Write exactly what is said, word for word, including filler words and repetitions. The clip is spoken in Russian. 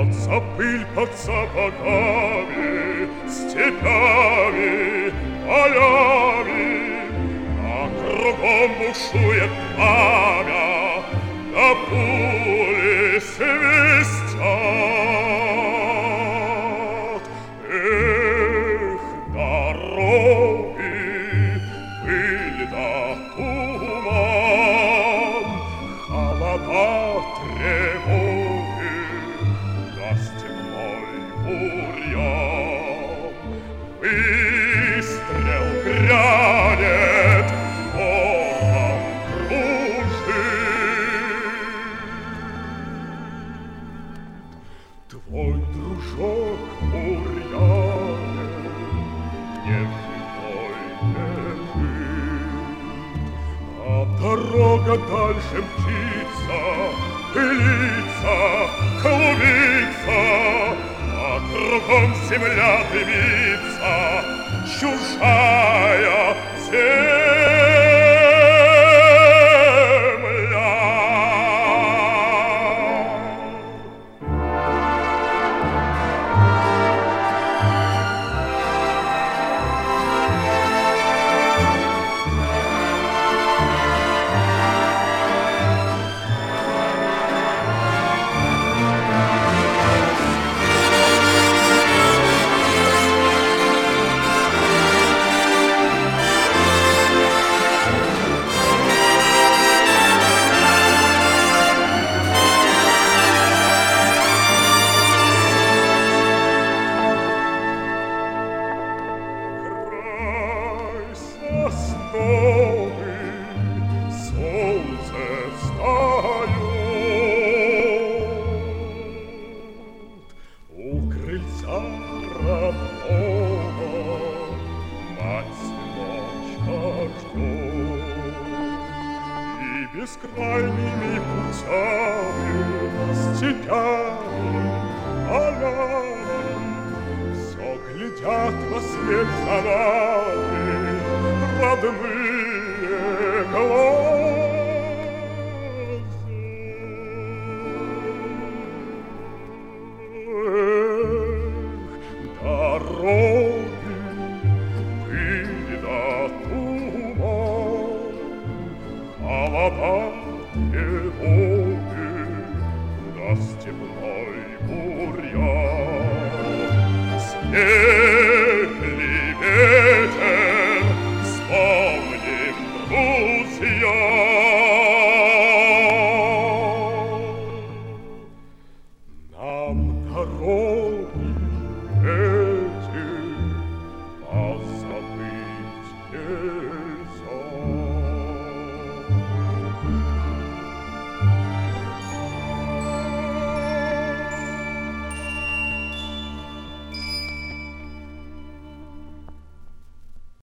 Вьется пыль под сапогами, степями, полями, а кругом бушует пламя, да пули свистят. Эх, дороги, пыль да туман, холода, тревоги, да степной бурьян. Выстрел грянет, гором кружит. Твой дружок бурьяне не живой лежит, а дорога дальше мчится, пылится, клубится, а кругом земля дымится, чужая земля. Бескрайними путями, степями, полями все глядят во свет за нами родные глаза. Эх, дороги, пыль да туман, холода, тревоги, да степной бурьян. Снег ли ветер, вспомним, друзья. Нам дороги